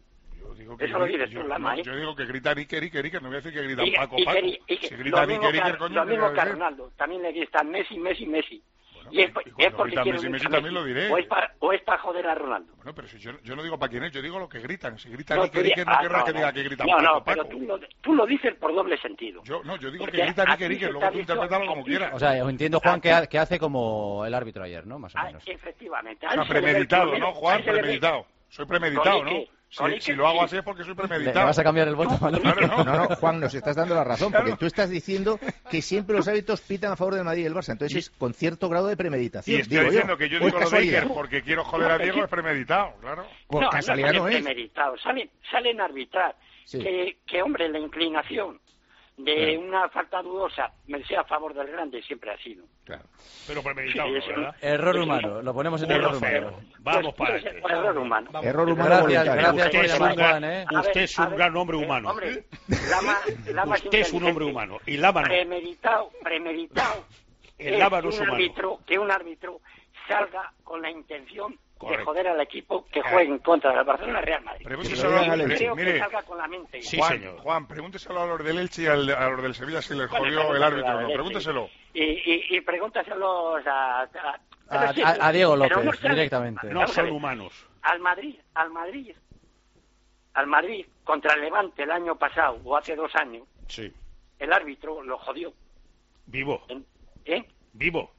Speaker 4: Yo digo que
Speaker 7: Eso lo
Speaker 4: gri-
Speaker 7: dices
Speaker 4: yo,
Speaker 7: tú, Lama,
Speaker 4: no,
Speaker 7: ¿eh?
Speaker 4: yo digo que gritan Iker, Iker, Iker. No voy a decir que gritan
Speaker 7: Iker,
Speaker 4: Paco,
Speaker 7: Iker,
Speaker 4: Paco.
Speaker 7: Iker.
Speaker 4: Si
Speaker 7: Lo
Speaker 4: gritan
Speaker 7: mismo
Speaker 4: Iker,
Speaker 7: que-
Speaker 4: Iker, coño,
Speaker 7: lo
Speaker 4: ¿qué
Speaker 7: mismo
Speaker 4: voy a
Speaker 7: que a
Speaker 4: decir?
Speaker 7: Ronaldo, también le gritan Messi, Messi, Messi.
Speaker 4: Bueno,
Speaker 7: y es,
Speaker 4: y cuando
Speaker 7: es porque
Speaker 4: gritan
Speaker 7: quieren
Speaker 4: Messi,
Speaker 7: mucho
Speaker 4: Messi
Speaker 7: a
Speaker 4: también lo diré.
Speaker 7: O es para o es para joder a Ronaldo.
Speaker 4: Bueno, pero si yo, yo no digo para quién es, yo digo lo que gritan. Si gritan
Speaker 7: No,
Speaker 4: Iker,
Speaker 7: tú di-
Speaker 4: Iker, no
Speaker 7: ah,
Speaker 4: querrás
Speaker 7: no,
Speaker 4: que
Speaker 7: no.
Speaker 4: diga que gritan
Speaker 7: No,
Speaker 4: Paco,
Speaker 7: no, pero
Speaker 4: Paco.
Speaker 7: tú lo, tú lo dices por doble sentido.
Speaker 4: Yo, no, yo digo que
Speaker 7: Porque
Speaker 4: gritan
Speaker 7: a
Speaker 4: Iker,
Speaker 7: ti
Speaker 4: Iker.
Speaker 7: se
Speaker 4: Luego
Speaker 7: te ha
Speaker 4: tú
Speaker 7: dicho-
Speaker 4: interprétalo
Speaker 7: a
Speaker 4: como
Speaker 7: ti-
Speaker 4: quieras.
Speaker 1: O sea, yo entiendo, Juan, que, ha- que hace como el árbitro ayer, ¿no? Más o
Speaker 7: Ah,
Speaker 1: menos.
Speaker 7: efectivamente. a
Speaker 4: O sea,
Speaker 7: él se le ve el
Speaker 4: premeditado,
Speaker 7: primero,
Speaker 4: ¿no,
Speaker 7: a
Speaker 4: Juan?
Speaker 7: él se le ve-
Speaker 4: Premeditado. Soy premeditado,
Speaker 7: Con
Speaker 4: ¿no?
Speaker 7: Iker, con
Speaker 4: Si,
Speaker 7: Iker,
Speaker 4: si lo hago
Speaker 7: sí.
Speaker 4: así es porque soy
Speaker 1: ¿Le, le
Speaker 4: premeditado.
Speaker 1: vas a cambiar el voto? Manolo?
Speaker 4: Claro, no.
Speaker 6: No, no, Juan, nos estás dando la razón, porque tú estás diciendo que siempre los árbitros pitan a favor del Madrid y el Barça. Entonces es con cierto grado de premeditación.
Speaker 4: Y estoy
Speaker 6: digo
Speaker 4: diciendo
Speaker 6: yo.
Speaker 4: que yo
Speaker 6: ¿O es
Speaker 4: digo lo de
Speaker 6: casualidad?
Speaker 4: Iker porque quiero joder a Diego, es premeditado, claro.
Speaker 6: Por
Speaker 7: no,
Speaker 6: casualidad
Speaker 7: no,
Speaker 6: no
Speaker 7: salen
Speaker 6: es.
Speaker 7: premeditados, salen, salen a arbitrar.
Speaker 6: Sí.
Speaker 7: Que, que, hombre, la inclinación de
Speaker 6: Claro.
Speaker 7: una falta dudosa me sea a favor del grande siempre ha sido.
Speaker 6: Claro.
Speaker 2: Pero premeditado,
Speaker 7: Sí,
Speaker 2: ¿no,
Speaker 7: sí.
Speaker 2: ¿verdad?
Speaker 1: Error
Speaker 7: Sí.
Speaker 1: humano, lo ponemos en
Speaker 2: Uno
Speaker 1: error
Speaker 2: cero.
Speaker 1: humano.
Speaker 2: Vamos
Speaker 7: Pues,
Speaker 2: para
Speaker 7: puede ser
Speaker 2: adelante.
Speaker 7: por error humano.
Speaker 6: Error humano
Speaker 1: Gracias,
Speaker 6: voluntario.
Speaker 1: gracias
Speaker 2: Usted
Speaker 1: por
Speaker 2: es
Speaker 1: llamar,
Speaker 2: un gran-
Speaker 1: Juan, ¿eh?
Speaker 7: A
Speaker 2: Usted
Speaker 7: ver,
Speaker 2: es un
Speaker 7: a ver,
Speaker 2: gran hombre
Speaker 7: eh,
Speaker 2: humano.
Speaker 7: hombre, Lama, Lama es
Speaker 2: Usted es un hombre
Speaker 7: inteligente.
Speaker 2: humano. Y Lama no.
Speaker 7: Premeditado, premeditado.
Speaker 2: El
Speaker 7: es
Speaker 2: Lama no
Speaker 7: que
Speaker 2: es
Speaker 7: un
Speaker 2: humano.
Speaker 7: árbitro, que un árbitro salga con la intención
Speaker 2: Correcto.
Speaker 7: de joder al equipo que juegue en contra del Barcelona Real Madrid.
Speaker 4: Pregúnteselo
Speaker 6: Pero
Speaker 4: a
Speaker 6: digan al
Speaker 4: los-
Speaker 6: Elche.
Speaker 7: Creo que
Speaker 4: mire,
Speaker 7: salga con la mente.
Speaker 2: Sí,
Speaker 4: Juan,
Speaker 2: señor.
Speaker 4: Juan, pregúnteselo a los del Elche y al- a los del Sevilla si les
Speaker 7: Bueno,
Speaker 4: jodió el
Speaker 7: pregúntaselo
Speaker 4: árbitro o
Speaker 7: al
Speaker 4: no.
Speaker 7: Elche.
Speaker 4: Pregúnteselo.
Speaker 7: Y, y, y pregúntaselos a, a,
Speaker 1: A,
Speaker 7: sí,
Speaker 1: a- a Diego
Speaker 7: pero
Speaker 1: López,
Speaker 7: no sale.
Speaker 1: directamente.
Speaker 2: No
Speaker 7: Vamos a
Speaker 2: son
Speaker 7: ver,
Speaker 2: humanos.
Speaker 7: Al Madrid, al Madrid, al Madrid contra el Levante el año pasado o hace dos años,
Speaker 2: Sí.
Speaker 7: el árbitro lo jodió.
Speaker 2: Vivo.
Speaker 7: ¿Eh?
Speaker 2: Vivo.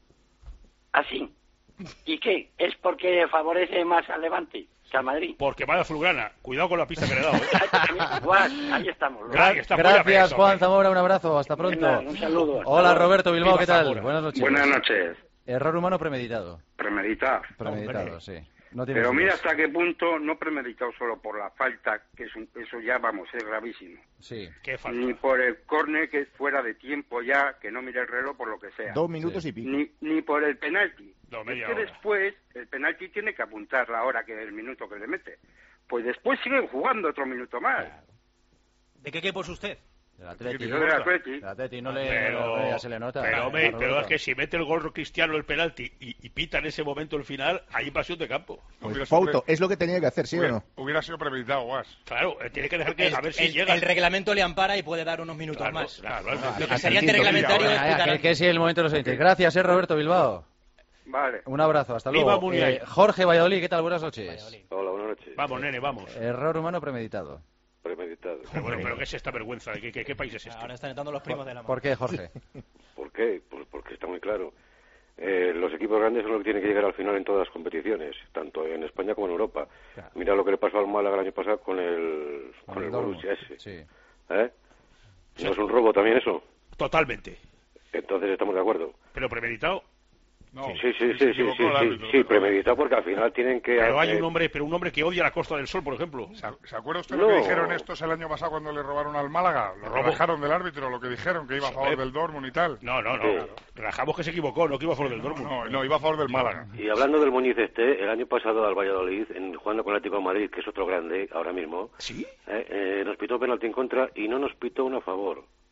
Speaker 7: Así. ¿Y qué? ¿Es porque favorece más al Levante que al Madrid?
Speaker 2: Porque vaya fulgrana. Cuidado con la pista que le he dado. ¿eh?
Speaker 7: Guas, ahí estamos.
Speaker 2: Gra-
Speaker 7: Guas.
Speaker 2: está fuera
Speaker 1: Gracias,
Speaker 2: de
Speaker 1: Juan
Speaker 2: eso,
Speaker 1: Zamora, un abrazo, hasta pronto.
Speaker 7: Venga, un saludo. hasta
Speaker 1: Hola,
Speaker 7: luego.
Speaker 1: Roberto Bilbao,
Speaker 2: Viva
Speaker 1: ¿qué tal?
Speaker 2: Zamora.
Speaker 1: Buenas noches.
Speaker 8: Buenas noches.
Speaker 1: Error humano premeditado.
Speaker 8: Premeditado.
Speaker 1: Premeditado, sí. No tiene
Speaker 8: Pero mira
Speaker 1: dudas.
Speaker 8: hasta qué punto no premeditado solo por la falta, que es un- eso ya, vamos, es gravísimo.
Speaker 1: Sí.
Speaker 2: Qué falta.
Speaker 8: Ni por el córner, que es fuera de tiempo ya, que no mire el reloj por lo que sea.
Speaker 6: Dos minutos
Speaker 1: Sí.
Speaker 6: y pico.
Speaker 8: Ni, ni por el penalti.
Speaker 2: No,
Speaker 8: es
Speaker 2: media
Speaker 8: que
Speaker 2: hora.
Speaker 8: después el penalti tiene que apuntar la hora, que el minuto que le mete. Pues después siguen jugando otro minuto más.
Speaker 3: ¿De qué equipo es usted?
Speaker 1: Del Atleti.
Speaker 8: Yo del Atleti.
Speaker 1: Del Atleti no le,
Speaker 2: Pero,
Speaker 1: no le- ya se le nota.
Speaker 2: pero,
Speaker 1: Claro,
Speaker 2: hombre, pero
Speaker 1: Roberto.
Speaker 2: es que si mete el gol Cristiano el penalti y, y pita en ese momento el final, hay invasión de campo.
Speaker 4: Hubiera
Speaker 6: Pues
Speaker 4: sido
Speaker 6: Fauto,
Speaker 4: pre-
Speaker 6: es lo que tenía que hacer, ¿sí o
Speaker 4: hubiera,
Speaker 6: no?
Speaker 4: hubiera sido premeditado, Guas.
Speaker 2: Claro, eh, tiene que dejar que
Speaker 3: El,
Speaker 2: a ver si
Speaker 3: el-
Speaker 2: llega.
Speaker 3: el reglamento le ampara y puede dar unos minutos
Speaker 2: Claro,
Speaker 3: más.
Speaker 2: claro,
Speaker 3: Lo
Speaker 2: claro.
Speaker 3: que sería
Speaker 6: Argentino,
Speaker 3: antirreglamentario
Speaker 6: mira,
Speaker 3: es
Speaker 1: Ah,
Speaker 3: pitar
Speaker 1: que,
Speaker 3: antes.
Speaker 1: que es el momento de los oyentes. Gracias, eh, Roberto Bilbao.
Speaker 8: Vale.
Speaker 1: Un abrazo, hasta
Speaker 2: Viva
Speaker 1: luego.
Speaker 2: Muniain.
Speaker 1: Eh, Jorge Valladolid, ¿qué tal? Buenas noches.
Speaker 3: Valladolid.
Speaker 9: Hola, buenas noches.
Speaker 2: Vamos, nene, vamos.
Speaker 1: Error humano premeditado.
Speaker 9: Premeditado.
Speaker 2: Pero bueno, pero ¿qué es esta vergüenza? ¿Qué, qué, qué país es este?
Speaker 3: Ahora están entrando los primos de la mano.
Speaker 1: ¿Por qué, Jorge?
Speaker 9: ¿Por qué? Pues porque está muy claro. Eh, los equipos grandes son los que tienen que llegar al final en todas las competiciones, tanto en España como en Europa.
Speaker 1: Claro.
Speaker 9: Mira lo que le pasó al Málaga el año pasado con el, con
Speaker 1: Con
Speaker 9: el
Speaker 1: el Dortmund.
Speaker 9: Borussia ese.
Speaker 1: Sí.
Speaker 9: ¿Eh? ¿No es un robo también eso?
Speaker 2: Totalmente.
Speaker 9: Entonces estamos de acuerdo.
Speaker 2: Pero premeditado.
Speaker 4: No,
Speaker 9: Sí, sí, sí,
Speaker 4: se
Speaker 9: sí, sí,
Speaker 4: equivocó
Speaker 9: sí,
Speaker 4: el
Speaker 9: sí,
Speaker 4: árbitro,
Speaker 9: sí,
Speaker 4: pero-
Speaker 9: premeditado porque al final tienen que...
Speaker 2: Pero hay
Speaker 9: eh,
Speaker 2: un hombre, pero un hombre que odia la Costa del Sol, por ejemplo.
Speaker 4: ¿Se se acuerda usted lo que
Speaker 9: No.
Speaker 4: dijeron estos el año pasado cuando le robaron al Málaga? Lo
Speaker 2: Robo.
Speaker 4: rebajaron del árbitro, lo que dijeron, que iba a favor
Speaker 2: Eh,
Speaker 4: del Dortmund y tal.
Speaker 2: No, no, no.
Speaker 9: Sí.
Speaker 2: Rajamos que se equivocó, no que iba a favor del Dortmund.
Speaker 4: No, no, iba a favor del Málaga.
Speaker 9: Y hablando del Muñiz este, el año pasado al Valladolid, en, jugando con el Atlético de Madrid, que es otro grande ahora mismo,
Speaker 2: ¿Sí?
Speaker 9: eh, eh, nos pitó penalti en contra y no nos pitó uno a favor.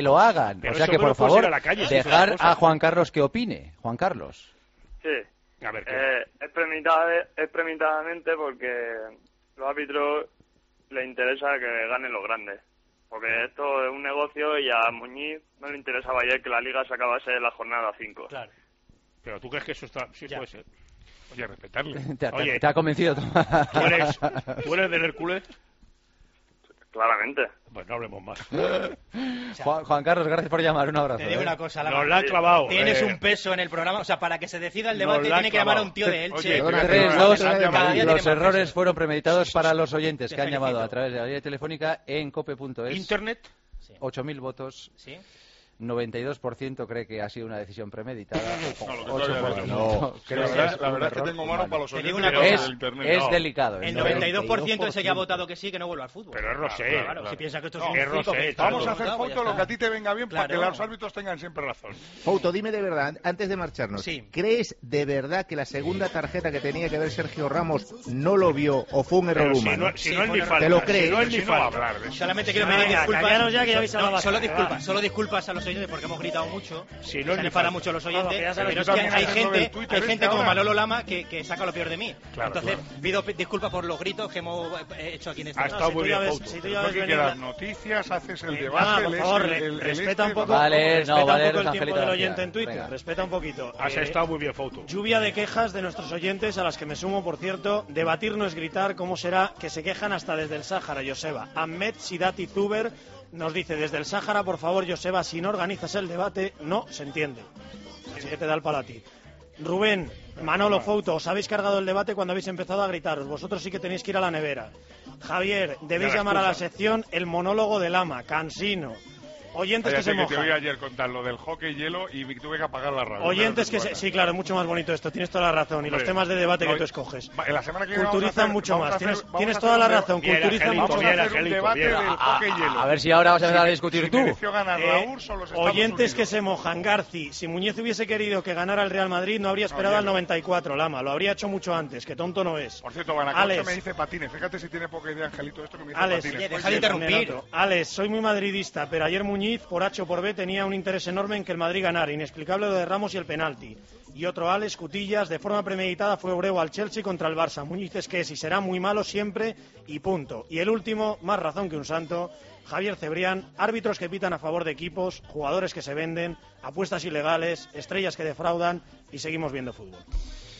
Speaker 1: que lo hagan.
Speaker 2: Pero
Speaker 1: o sea
Speaker 2: eso
Speaker 1: que,
Speaker 2: no
Speaker 1: por
Speaker 2: lo puedes
Speaker 1: favor,
Speaker 2: ir a la calle, eso es
Speaker 1: dejar
Speaker 2: otra cosa.
Speaker 1: a Juan Carlos que opine. Juan Carlos.
Speaker 10: Sí.
Speaker 2: A ver, ¿qué?
Speaker 10: Eh, es, premeditada- es premeditadamente porque los árbitros les interesa que ganen los grandes. Porque esto es un negocio y a Muñiz no le interesaba ayer que la Liga se acabase la jornada cinco.
Speaker 3: Claro.
Speaker 2: Pero tú crees que eso está... Sí,
Speaker 3: Ya.
Speaker 2: puede ser. Oye, respetarle.
Speaker 1: Te, te-
Speaker 2: Oye,
Speaker 1: te ha convencido, Tomás.
Speaker 2: ¿tú eres, ¿tú eres del Hércules?
Speaker 10: Claramente.
Speaker 2: Pues no hablemos más.
Speaker 1: Juan, Juan Carlos, gracias por llamar. Un abrazo.
Speaker 3: Te digo
Speaker 1: ¿eh?
Speaker 3: una cosa,
Speaker 2: Nos la ha clavado.
Speaker 3: Tienes
Speaker 2: eh.
Speaker 3: un peso en el programa, o sea, para que se decida el
Speaker 2: Nos
Speaker 3: debate
Speaker 2: la ha
Speaker 3: tiene que llamar a
Speaker 2: clavado.
Speaker 3: un tío de Elche.
Speaker 4: Oye,
Speaker 1: tres dos,
Speaker 3: Cada día
Speaker 1: los
Speaker 3: tiene más
Speaker 1: errores
Speaker 3: peso.
Speaker 1: fueron premeditados para los oyentes
Speaker 3: Te
Speaker 1: que han
Speaker 3: felicito.
Speaker 1: llamado a través de la línea telefónica en cope punto es.
Speaker 2: Internet.
Speaker 3: Sí.
Speaker 1: ocho mil votos.
Speaker 3: ¿Sí?
Speaker 1: noventa y dos por ciento cree que ha sido una decisión premeditada.
Speaker 4: No, lo que
Speaker 1: ocho por ciento
Speaker 4: no.
Speaker 1: cree
Speaker 4: La
Speaker 1: que
Speaker 4: verdad,
Speaker 1: es
Speaker 4: la
Speaker 1: un
Speaker 4: verdad es que
Speaker 1: error
Speaker 4: tengo mano
Speaker 1: humano.
Speaker 4: para los
Speaker 3: Te digo
Speaker 4: oyentes
Speaker 3: una
Speaker 4: de
Speaker 3: cosa,
Speaker 4: internet.
Speaker 1: Es
Speaker 4: No.
Speaker 1: delicado.
Speaker 3: El
Speaker 1: ¿no?
Speaker 3: noventa y dos por ciento ese que ha votado que sí, que no vuelva al fútbol.
Speaker 2: Pero es Rosé.
Speaker 3: Claro,
Speaker 2: Claro.
Speaker 3: si piensa que esto es
Speaker 4: No,
Speaker 3: un
Speaker 2: es
Speaker 3: circo,
Speaker 2: Rosé,
Speaker 3: que-
Speaker 2: claro.
Speaker 4: Vamos a hacer
Speaker 3: Pues ya
Speaker 4: foto lo
Speaker 3: está.
Speaker 4: que a ti te venga bien para
Speaker 3: Claro.
Speaker 4: que los árbitros tengan siempre razón.
Speaker 6: Fouto, dime de verdad, antes de marcharnos,
Speaker 3: Sí.
Speaker 6: ¿crees de verdad que la segunda tarjeta que tenía que ver Sergio Ramos no lo vio o fue un error
Speaker 2: Pero si
Speaker 6: humano?
Speaker 2: no, si
Speaker 3: Sí,
Speaker 2: no es
Speaker 3: fue
Speaker 2: ni
Speaker 3: un
Speaker 2: falta.
Speaker 6: ¿Te lo
Speaker 2: Si
Speaker 6: crees?
Speaker 2: no es ni
Speaker 4: Si no va a
Speaker 2: falta.
Speaker 4: hablar de eso.
Speaker 3: Solamente quiero
Speaker 11: Venga,
Speaker 3: pedir disculpas.
Speaker 11: callaros ya, que ya habéis hablado
Speaker 3: No, solo
Speaker 11: bastante,
Speaker 3: disculpas,
Speaker 11: va.
Speaker 3: solo disculpas a los oyentes porque hemos gritado mucho.
Speaker 2: Si no
Speaker 3: se
Speaker 2: es
Speaker 3: han
Speaker 2: ni
Speaker 3: enfadado
Speaker 2: falta.
Speaker 3: mucho los
Speaker 11: No, no,
Speaker 3: oyentes,
Speaker 11: que ya sabes
Speaker 3: pero es
Speaker 4: que
Speaker 3: que
Speaker 4: también
Speaker 3: hay
Speaker 4: haces lo
Speaker 3: gente,
Speaker 4: del Twitter
Speaker 3: hay
Speaker 4: este
Speaker 3: gente como
Speaker 4: ahora.
Speaker 3: Manolo Lama que, que saca lo peor de mí.
Speaker 4: Claro,
Speaker 3: Entonces,
Speaker 4: claro.
Speaker 3: pido p- disculpas por los gritos que hemos eh, hecho aquí en este
Speaker 2: Ha
Speaker 11: No,
Speaker 2: estado
Speaker 11: si
Speaker 2: muy
Speaker 11: tú ya
Speaker 2: bien,
Speaker 11: ves-
Speaker 2: Fouto.
Speaker 11: si tú
Speaker 4: Pero
Speaker 11: ya
Speaker 4: tú
Speaker 11: ves
Speaker 4: que
Speaker 11: venir
Speaker 4: quieras
Speaker 11: la-
Speaker 4: noticias, haces el
Speaker 11: Eh,
Speaker 4: debate,
Speaker 11: nada, por
Speaker 4: lees
Speaker 11: favor,
Speaker 4: el-
Speaker 11: re-
Speaker 4: el- el
Speaker 11: respeta
Speaker 4: este,
Speaker 11: un poco,
Speaker 1: Vale, no,
Speaker 11: respeta un
Speaker 1: Valer,
Speaker 11: poco el
Speaker 1: Angelito
Speaker 11: tiempo del
Speaker 1: García.
Speaker 11: oyente en Twitter,
Speaker 1: Venga.
Speaker 11: respeta un poquito.
Speaker 2: Has
Speaker 11: Eh,
Speaker 2: estado muy bien, Fouto.
Speaker 11: Lluvia de quejas de nuestros oyentes, a las que me sumo, por cierto. Debatir no es gritar. ¿Cómo será que se quejan hasta desde el Sáhara, Joseba? Ahmed Sidati Zuber nos dice, desde el Sáhara, por favor, Joseba, si no organizas el debate, no se entiende. Así que te da el palo a ti. Rubén, Manolo, Fouto, os habéis cargado el debate cuando habéis empezado a gritaros. Vosotros sí que tenéis que ir a la nevera. Javier, debéis
Speaker 2: Ya la
Speaker 11: llamar a la
Speaker 2: excusa.
Speaker 11: sección el monólogo del ama, cansino. Oyentes que
Speaker 4: Cállate,
Speaker 11: se
Speaker 4: que te
Speaker 11: mojan.
Speaker 4: oí ayer contar lo del hockey hielo y tuve que apagar la radio.
Speaker 11: Oyentes que se... Sí, claro, es mucho más bonito esto, tienes toda la razón. Y los
Speaker 4: Hombre,
Speaker 11: temas de debate
Speaker 4: no,
Speaker 11: que tú escoges.
Speaker 4: va, en la semana que viene vamos a
Speaker 11: Culturizan
Speaker 4: hacer-
Speaker 11: mucho
Speaker 4: vamos a
Speaker 11: más.
Speaker 4: hacer-
Speaker 11: Tienes,
Speaker 4: vamos
Speaker 11: tienes
Speaker 4: a
Speaker 11: toda
Speaker 4: hacer
Speaker 11: la
Speaker 4: un
Speaker 11: razón,
Speaker 2: Bien,
Speaker 11: culturizan
Speaker 2: Angelito,
Speaker 11: mucho
Speaker 4: Vamos a
Speaker 2: bien,
Speaker 11: más.
Speaker 4: hacer un
Speaker 2: Angelito,
Speaker 4: debate
Speaker 2: bien.
Speaker 4: del
Speaker 1: A,
Speaker 4: hockey hielo.
Speaker 1: a ver si ahora vas a empezar a discutir
Speaker 4: Si
Speaker 1: tú.
Speaker 4: mereció ganar la
Speaker 11: Eh,
Speaker 4: U R S S o los Estados
Speaker 11: oyentes que
Speaker 4: Unidos.
Speaker 11: se mojan, Garci. Si Muñiz hubiese querido que ganara el Real Madrid, no habría esperado
Speaker 4: No,
Speaker 11: al
Speaker 4: hielo.
Speaker 11: noventa y cuatro, Lama. Lo habría hecho mucho antes, que tonto no es.
Speaker 4: Por cierto, Banacoche
Speaker 11: Alex.
Speaker 4: me dice patines. Fíjate si tiene poca idea, Angelito, esto que me dice
Speaker 11: Alex,
Speaker 4: patines.
Speaker 3: oye,
Speaker 4: Pues
Speaker 3: deja de
Speaker 4: sí,
Speaker 3: interrumpir.
Speaker 11: Otro. Alex, soy muy madridista, pero ayer Muñiz, por H o por B, tenía un interés enorme en que el Madrid ganara. Inexplicable lo de Ramos y el penalti. Y otro Alex, Cutillas, de forma premeditada fue obrero al Chelsea contra el Barça. Muñiz es que es y será muy malo siempre y punto. Y el último, más razón que un santo, Javier Cebrián, árbitros que pitan a favor de equipos, jugadores que se venden, apuestas ilegales, estrellas que defraudan y seguimos viendo fútbol.